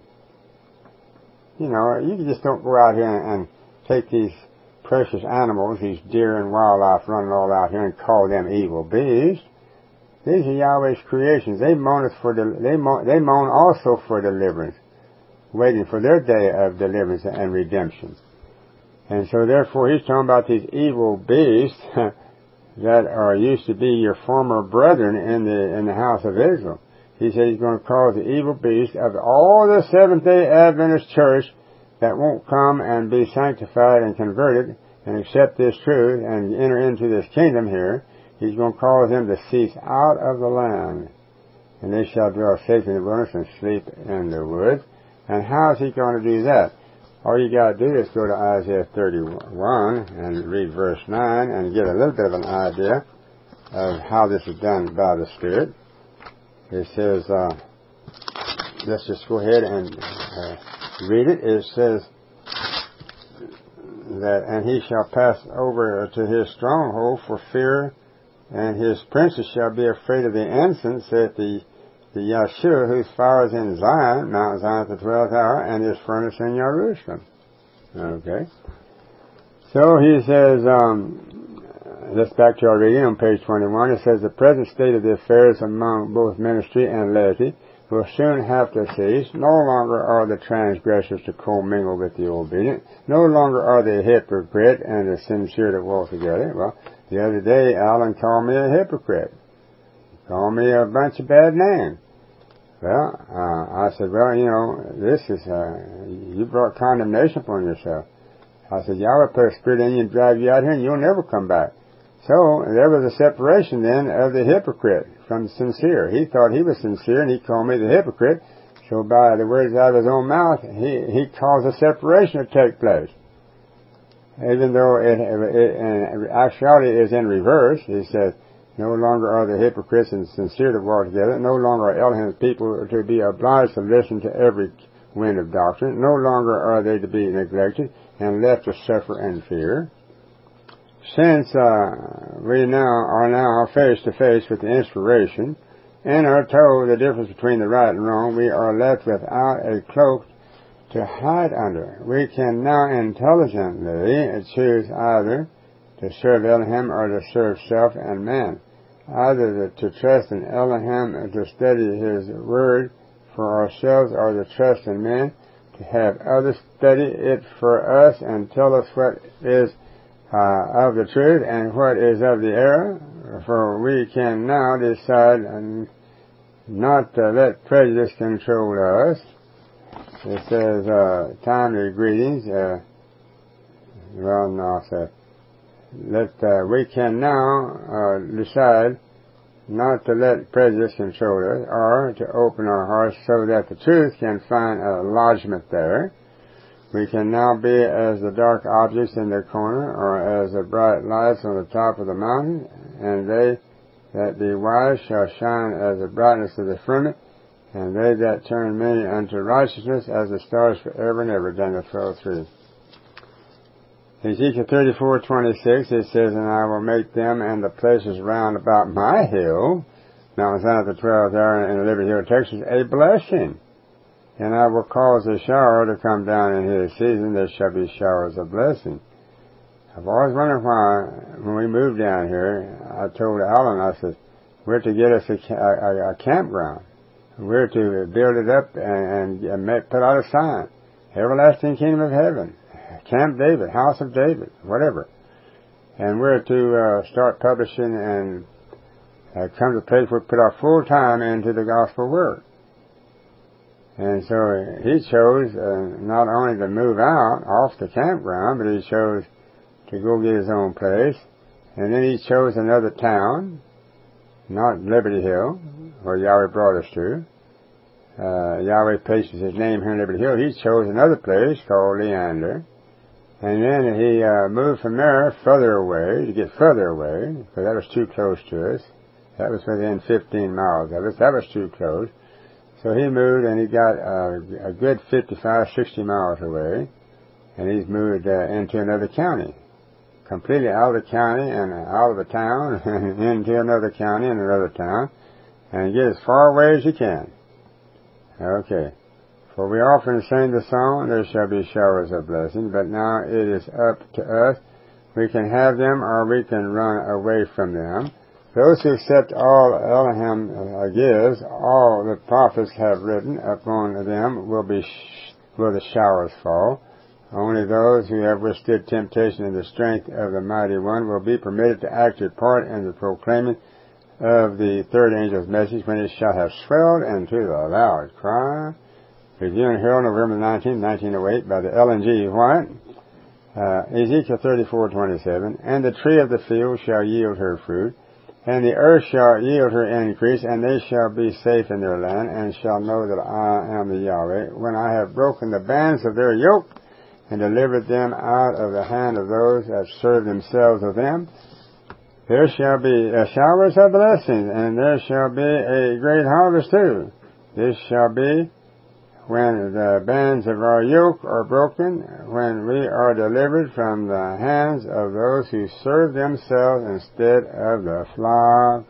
You know, you just don't go out here and, and take these precious animals, these deer and wildlife running all out here and call them evil beasts. These are Yahweh's creations. They moan us for the, they moan, they moan also for deliverance, waiting for their day of deliverance and redemption. And so therefore he's talking about these evil beasts that are used to be your former brethren in the in the house of Israel. He said he's going to cause the evil beast of all the Seventh-day Adventist church that won't come and be sanctified and converted and accept this truth and enter into this kingdom here. He's going to cause them to cease out of the land. And they shall dwell safe in the wilderness and sleep in the woods. And how is he going to do that? All you got to do is go to Isaiah thirty-one and read verse nine and get a little bit of an idea of how this is done by the Spirit. It says, uh, let's just go ahead and uh, read it. It says that, and he shall pass over to his stronghold for fear, and his princes shall be afraid of the ensign, saith the The Yahshua, whose fire is in Zion, Mount Zion at the twelfth hour, and his furnace in Jerusalem. Okay. So he says, um, let's back to our reading on page twenty-one. It says, the present state of the affairs among both ministry and laity will soon have to cease. No longer are the transgressors to commingle with the obedient. No longer are the hypocrite and the sincere to walk together. Well, the other day, Alan called me a hypocrite. Called me a bunch of bad names. Well, uh, I said, well, you know, this is, uh, you brought condemnation upon yourself. I said, Yahweh put a spirit in you and drive you out here and you'll never come back. So, there was a separation then of the hypocrite from the sincere. He thought he was sincere and he called me the hypocrite. So by the words out of his own mouth, he, he caused a separation to take place. Even though it, it in actuality is in reverse, he says, no longer are the hypocrites and sincere to walk together. No longer are Elohim's people to be obliged to listen to every wind of doctrine. No longer are they to be neglected and left to suffer and fear. Since uh, we now are now face to face with the inspiration and are told the difference between the right and wrong, we are left without a cloak to hide under. We can now intelligently choose either to serve Elohim or to serve self and man. Either to trust in Elohim and to study His Word for ourselves, or to trust in men, to have others study it for us and tell us what is uh, of the truth and what is of the error. For we can now decide not to let prejudice control us. It says, uh, timely greetings. Uh, well, no, I said, Let, uh, we can now uh, decide not to let prejudice control us, or to open our hearts so that the truth can find a lodgment there. We can now be as the dark objects in the corner, or as the bright lights on the top of the mountain, and they that be wise shall shine as the brightness of the firmament, and they that turn many unto righteousness as the stars forever and ever. Daniel twelve three. Ezekiel thirty-four twenty-six, it says, and I will make them and the places round about my hill, Mount Zion at the twelfth hour in Liberty Hill, Texas, a blessing. And I will cause a shower to come down in his season. There shall be showers of blessing. I've always wondered why, when we moved down here, I told Alan, I said, we're to get us a, a, a campground. We're to build it up and, and, and make, put out a sign. Everlasting Kingdom of Heaven. Camp David, House of David, whatever. And we're to uh, start publishing and uh, come to a place where we put our full time into the gospel work. And so he chose uh, not only to move out off the campground, but he chose to go get his own place. And then he chose another town, not Liberty Hill, where Yahweh brought us to. Uh, Yahweh places his name here in Liberty Hill. He chose another place called Leander. And then he uh, moved from there further away, to get further away, because that was too close to us. That was within fifteen miles of us. That was too close. So he moved, and he got uh, a good fifty-five, sixty miles away, and he's moved uh, into another county, completely out of the county and out of the town, and into another county and another town, and get as far away as you can. Okay. For we often sing the song, there shall be showers of blessing, but now it is up to us. We can have them or we can run away from them. Those who accept all Elohim gives, all the prophets have written upon them, will be sh- will the showers fall. Only those who have withstood temptation in the strength of the Mighty One will be permitted to active part in the proclaiming of the third angel's message when it shall have swelled into the loud cry. Reviewing Herald, November nineteenth, nineteen oh eight, by the Ellen G. White. Uh, Ezekiel thirty-four twenty-seven, and the tree of the field shall yield her fruit, and the earth shall yield her increase, and they shall be safe in their land, and shall know that I am the Yahweh, when I have broken the bands of their yoke, and delivered them out of the hand of those that serve themselves of them. There shall be uh, showers of blessings, and there shall be a great harvest too. This shall be when the bands of our yoke are broken, when we are delivered from the hands of those who serve themselves instead of the flock.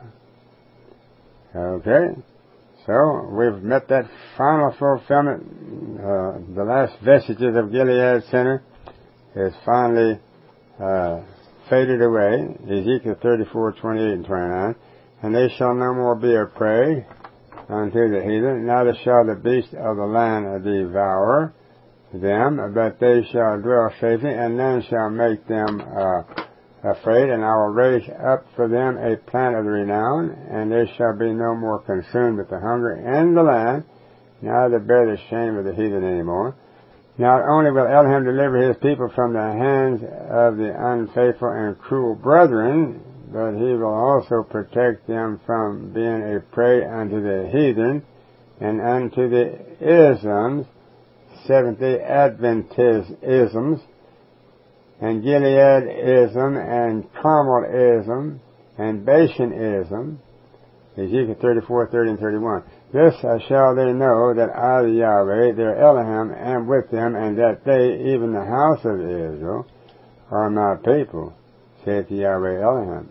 Okay, so we've met that final fulfillment. Uh, the last vestiges of Gilead Center is finally uh, faded away. Ezekiel thirty-four twenty-eight and twenty-nine, and they shall no more be a prey unto the heathen, neither shall the beast of the land devour them, but they shall dwell safely, and none shall make them uh, afraid. And I will raise up for them a plant of renown, and they shall be no more consumed with the hunger in the land, neither bear the shame of the heathen any more. Not only will Elohim deliver his people from the hands of the unfaithful and cruel brethren, but he will also protect them from being a prey unto the heathen and unto the isms, Seventh-day Adventisms, and Gileadism, and Carmelism, and Bashanism. Ezekiel thirty-four thirty and thirty-one. This shall they know that I, the Yahweh, their Elohim, am with them, and that they, even the house of Israel, are my people, saith the Yahweh Elohim.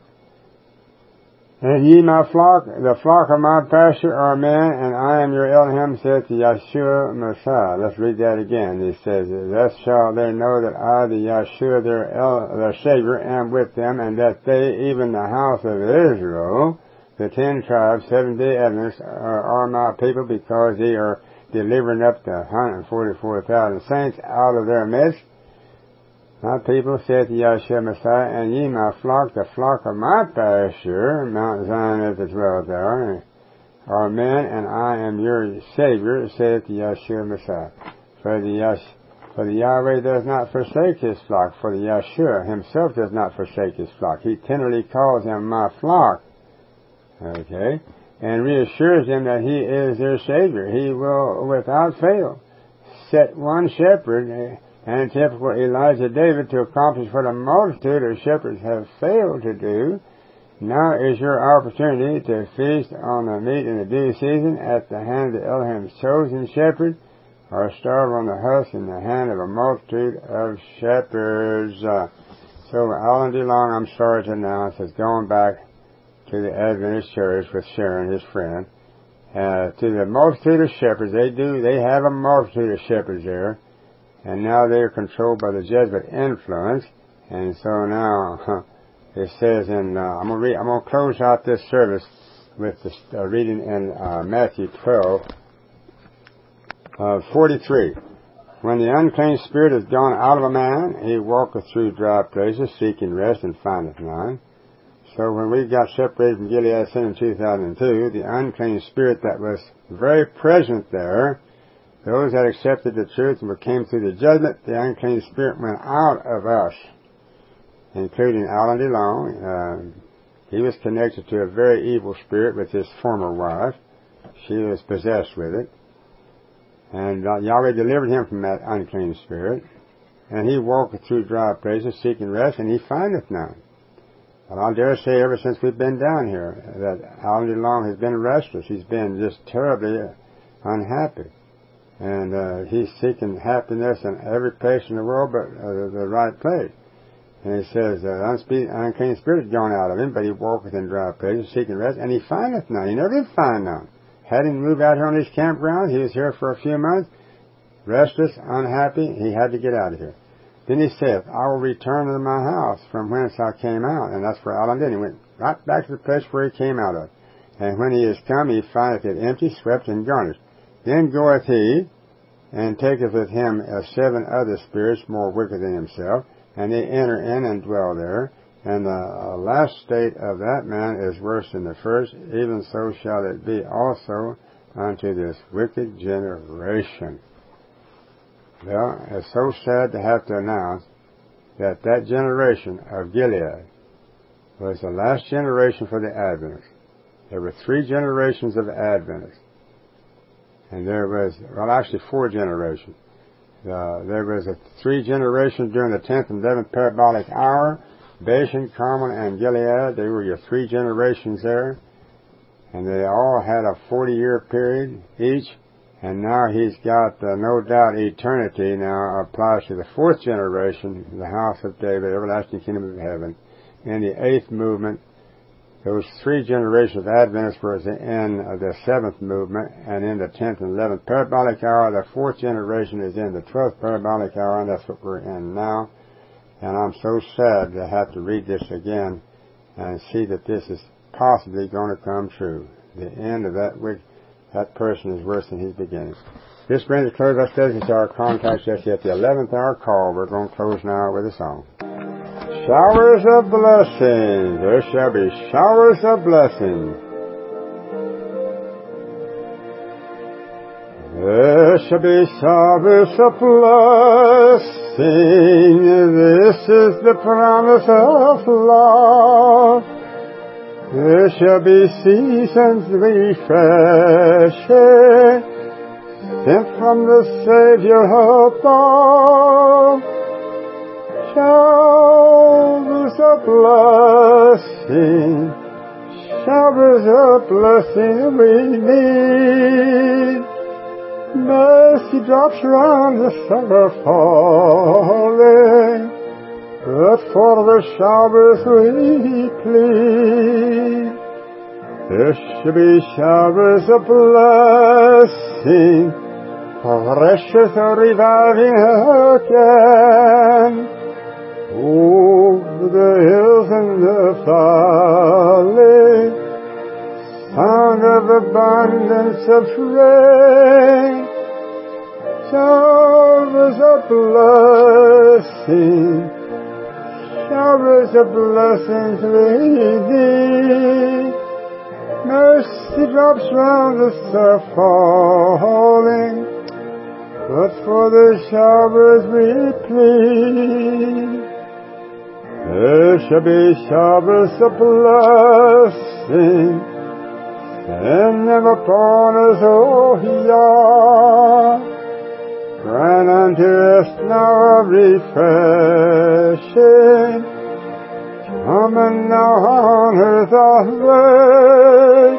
And ye my flock, the flock of my pasture are men, and I am your Elohim, saith the Yahshua Messiah. Let's read that again. It says, thus shall they know that I, the Yahshua, their, El, their Savior, am with them, and that they, even the house of Israel, the ten tribes, seven-day Adventists, are, are my people, because they are delivering up the one hundred forty-four thousand saints out of their midst. My people, saith the Yahshua Messiah, and ye my flock, the flock of my pasture, Mount Zion at the twelfth hour, are men, and I am your Savior, saith the Yahshua Messiah. For the, Yash, for the Yahweh does not forsake his flock, for the Yahshua himself does not forsake his flock. He tenderly calls them my flock, okay, and reassures them that he is their Savior. He will, without fail, set one shepherd, and typical Elijah David, to accomplish what a multitude of shepherds have failed to do. Now is your opportunity to feast on the meat in the due season at the hand of Elohim's chosen shepherd, or starve on the husk in the hand of a multitude of shepherds. Uh, so Alan DeLong, I'm sorry to announce, is going back to the Adventist church with Sharon, his friend. Uh, to the multitude of shepherds, they do, they have a multitude of shepherds there, and now they're controlled by the Jesuit influence, and so now, huh, it says in, uh, I'm gonna read, I'm gonna close out this service with this, uh, reading in, uh, Matthew twelve, uh, forty-three. When the unclean spirit is gone out of a man, he walketh through dry places, seeking rest, and findeth none. So when we got separated from Gilead Sin in two thousand two, the unclean spirit that was very present there, those that accepted the truth and came through the judgment, the unclean spirit went out of us, including Alan DeLong. Uh, he was connected to a very evil spirit with his former wife. She was possessed with it. And uh, Yahweh delivered him from that unclean spirit. And he walketh through dry places, seeking rest, and he findeth none. And I dare say ever since we've been down here that Alan DeLong has been restless. He's been just terribly unhappy. And uh, he's seeking happiness in every place in the world but uh, the right place. And he says, uh, unclean spirit is gone out of him, but he walketh in dry places, seeking rest, and he findeth none. He never did find none. Had him move out here on his campground. He was here for a few months, restless, unhappy. He had to get out of here. Then he saith, I will return to my house from whence I came out. And that's where Alan did. He went right back to the place where he came out of. And when he is come, he findeth it empty, swept, and garnished. Then goeth he, and taketh with him uh, seven other spirits more wicked than himself, and they enter in and dwell there. And the uh, last state of that man is worse than the first. Even so shall it be also unto this wicked generation. Well, it's so sad to have to announce that that generation of Gilead was the last generation for the Adventists. There were three generations of Adventists. And there was, well, actually four generations. Uh, there was a three generations during the tenth and eleventh parabolic hour. Bashan, Carmel, and Gilead, they were your three generations there. And they all had a forty-year period each. And now he's got, uh, no doubt, eternity now applies to the fourth generation, the house of David, everlasting kingdom of heaven. In the eighth movement, those three generations of Adventists were in uh, the seventh movement, and in the tenth and eleventh parabolic hour, the fourth generation is in the twelfth parabolic hour, and that's what we're in now. And I'm so sad to have to read this again and see that this is possibly going to come true. The end of that wicked That person is worse than his beginning. This brings a close. Our studies to our contact just at the eleventh hour call. We're going to close now with a song. Showers of blessings. There shall be showers of blessings. There shall be showers of blessing. This is the promise of love. There shall be seasons refreshing, sent from the Savior above. Showers of blessing, showers of blessing we need. Mercy drops round the summer falling, but for the showers we plead. There shall be showers of blessing, precious reviving again, over the hills and the valley, sound of abundance of rain. Showers of blessing, showers of blessings we need. Mercy drops round the surf falling, but for the showers we plead. There shall be showers of blessing, send them upon us, O Yah. Grant unto us now a refreshing, Coming now on earth of late,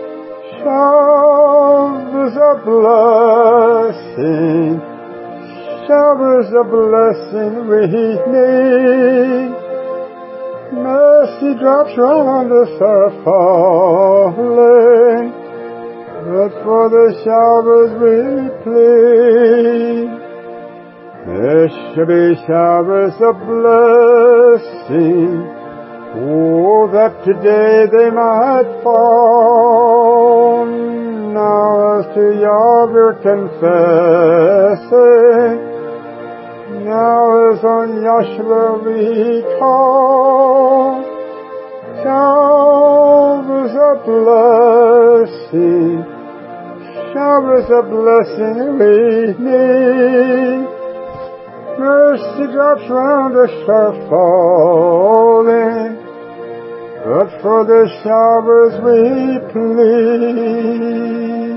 showers of blessing, showers of blessing we need. Mercy drops round us are falling, but for the showers we plead. There shall be showers of blessing, oh, that today they might fall. Now as to your confessing, now as on Yahshua we call, showers of blessing, showers of blessing we need. Mercy drops round us are falling, but for the showers we plead.